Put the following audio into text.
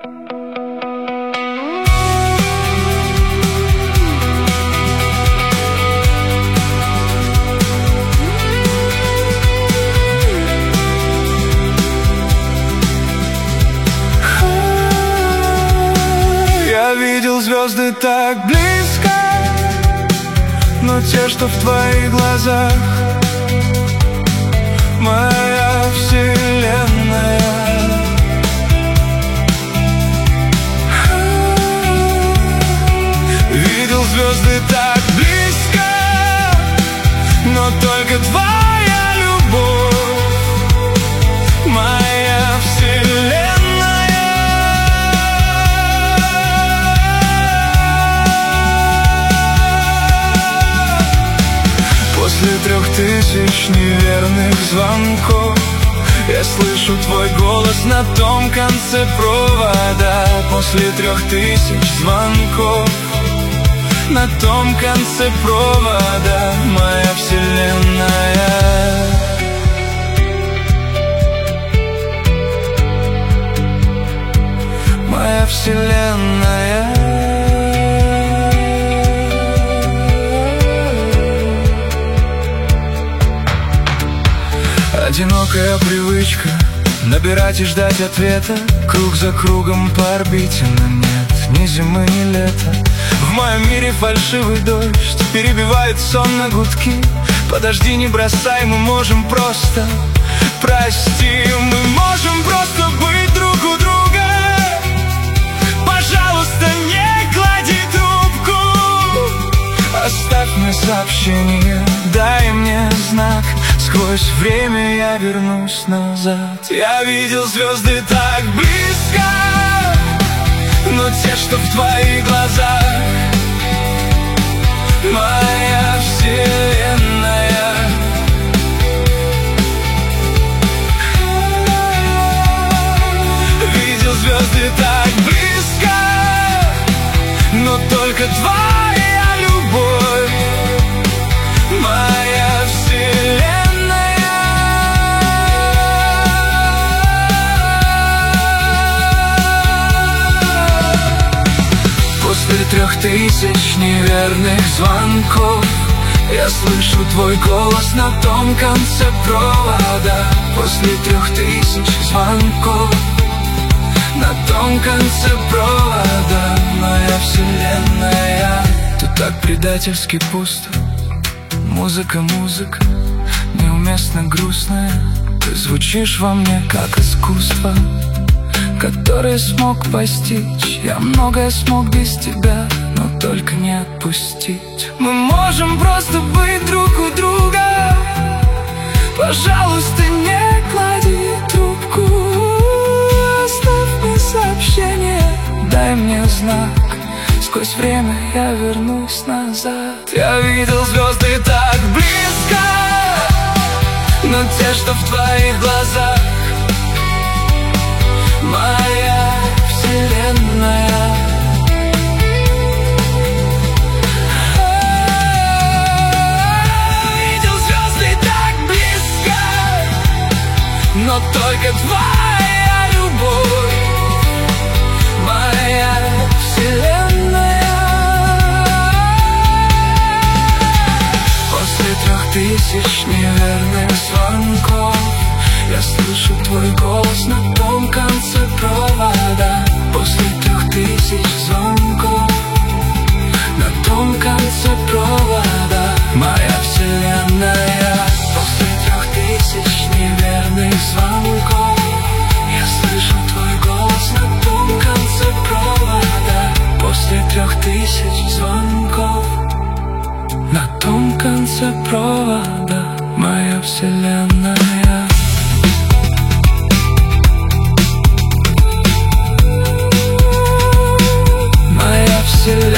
Я видел звезды так близко, но те, что в твоих глазах, моя вселенная. Видел звезды так близко, но только твоя любовь, моя вселенная. После 3000 неверных звонков я слышу твой голос на том конце провода. После 3000 звонков на том конце провода, моя вселенная. Моя вселенная. Одинокая привычка набирать и ждать ответа, круг за кругом по орбите, но нет ни зимы, ни лета. В моем мире фальшивый дождь перебивает сон на гудки. Подожди, не бросай, мы можем просто, прости, мы можем просто быть друг у друга. Пожалуйста, не клади трубку, оставь мне сообщение, дай мне знак. Сквозь время я вернусь назад. Я видел звезды так близко, но те, что в твоих глазах, моя вселенная. Видел звезды так близко, но только твоя любовь, моя вселенная. После 3000 неверных звонков я слышу твой голос на том конце провода. После 3000 звонков на том конце провода, моя вселенная. Тут так предательски пусто. Музыка, музыка, неуместно грустная. Ты звучишь во мне как искусство, который смог постичь. Я многое смог без тебя, но только не отпустить. Мы можем просто быть друг у друга. Пожалуйста, не клади трубку, оставь мне сообщение, дай мне знак. Сквозь время я вернусь назад. Я видел звезды так близко, но те, что в твоих глазах, моя вселенная. Видел звезды так близко, но только твоя любовь, моя вселенная. После 3000 неверных звонков я слышу твой голос на том конце провода. После 3000 звонков на том конце провода, моя вселенная. После 3000 неверных звонков я слышу твой голос на том конце провода. После 3000 звонков на том конце провода, моя вселенная. Моя вселенная.